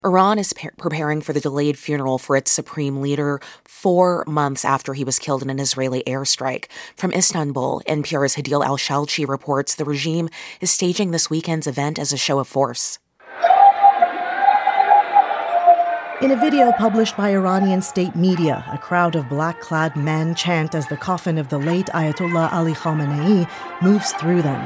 Iran is preparing for the delayed funeral for its supreme leader 4 months after he was killed in an Israeli airstrike. From Istanbul, NPR's Hadil Al-Shalchi reports the regime is staging this weekend's event as a show of force. In a video published by Iranian state media, a crowd of black-clad men chant as the coffin of the late Ayatollah Ali Khamenei moves through them.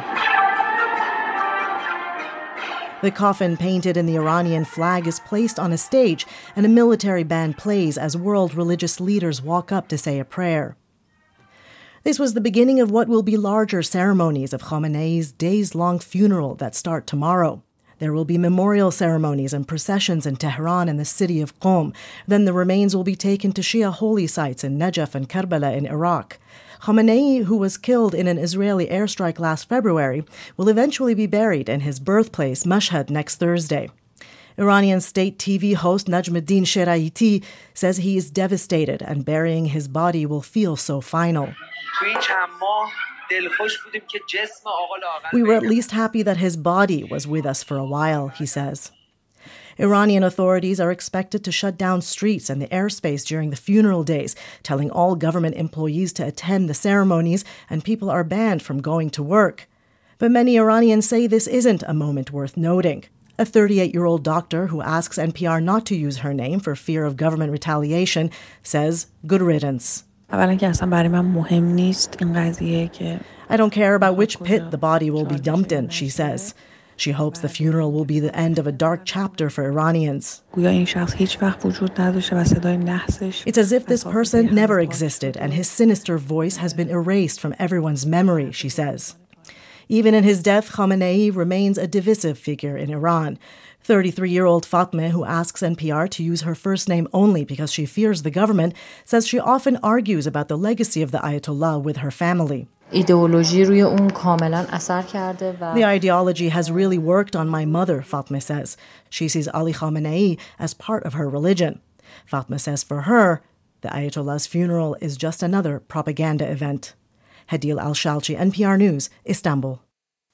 The coffin, painted in the Iranian flag, is placed on a stage, and a military band plays as world religious leaders walk up to say a prayer. This was the beginning of what will be larger ceremonies of Khamenei's days-long funeral that start tomorrow. There will be memorial ceremonies and processions in Tehran and the city of Qom. Then the remains will be taken to Shia holy sites in Najaf and Karbala in Iraq. Khamenei, who was killed in an Israeli airstrike last February, will eventually be buried in his birthplace, Mashhad, next Thursday. Iranian state TV host Najmuddin Sheraiti says he is devastated and burying his body will feel so final. We were at least happy that his body was with us for a while, he says. Iranian authorities are expected to shut down streets and the airspace during the funeral days, telling all government employees to attend the ceremonies, and people are banned from going to work. But many Iranians say this isn't a moment worth noting. A 38-year-old doctor who asks NPR not to use her name for fear of government retaliation says, good riddance. I don't care about which pit the body will be dumped in, she says. She hopes the funeral will be the end of a dark chapter for Iranians. It's as if this person never existed and his sinister voice has been erased from everyone's memory, she says. Even in his death, Khamenei remains a divisive figure in Iran. 33-year-old Fatmeh, who asks NPR to use her first name only because she fears the government, says she often argues about the legacy of the Ayatollah with her family. The ideology has really worked on my mother, Fatmeh says. She sees Ali Khamenei as part of her religion. Fatmeh says for her, the Ayatollah's funeral is just another propaganda event. Hadil Al-Shalchi, NPR News, Istanbul.